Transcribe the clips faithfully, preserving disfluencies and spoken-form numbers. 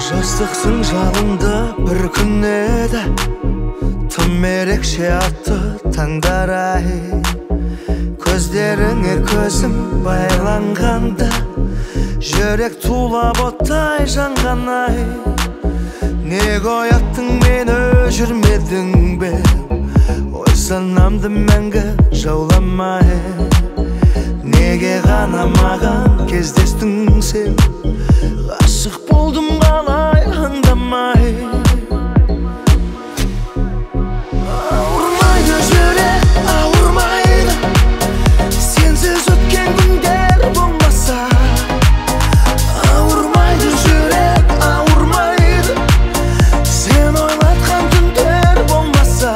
Жастықсың жалынды бір күнеді, тым ерекше атты таңдар ай. Көздеріңе көзім байланғанда, жүрек тулап оттай жанған ай. Неге ояттың мені, жүрмедің бе? Ой санамды мәңгі жауламай. Неге ғана маған кездестің сен? Ғашық болдым қалай аңдамай. Ауырмайды жүрек, ауырмайды, сенсіз өткен күндер болмаса. Ауырмайды жүрек, ауырмайды, сен ойлатқан түндер болмаса.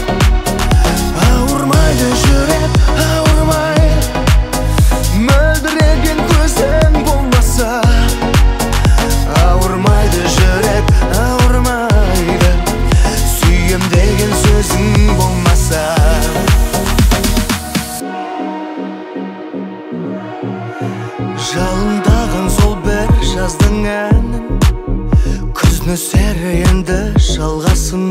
Ауырмайды жүрек, ауырмайды, мөлдіреген көзің болмаса. Ауырмайды жүрек, ауырмайды, сүйем деген сөзің болмаса. Жалындаған сол бір жаздың әнін, күз нөсері енді жалғасын.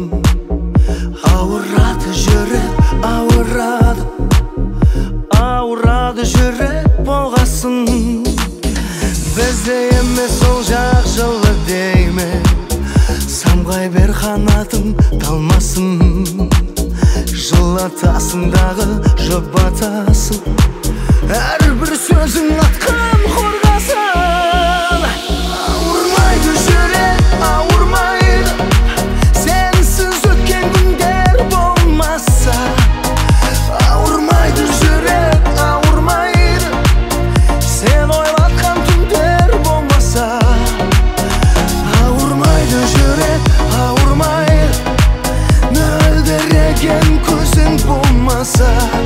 Ауырады жүрек, ауырады, ауырады жүрек болғасын. Бізде емес ол жақ жылы дейме, самғай бер қанатың талмасын. Жылатасың дағы жұбатасың, әрбір сөзің атқан қорғасын. Ауырмайды жүрек, ауырмайды, сенсіз өткен күндер болмаса. Ауырмайды жүрек, ауырмайды, сен ойлатқан түндер болмаса. Ауырмайды жүрек, ауырмайды, мөлдіреген көзің болмаса.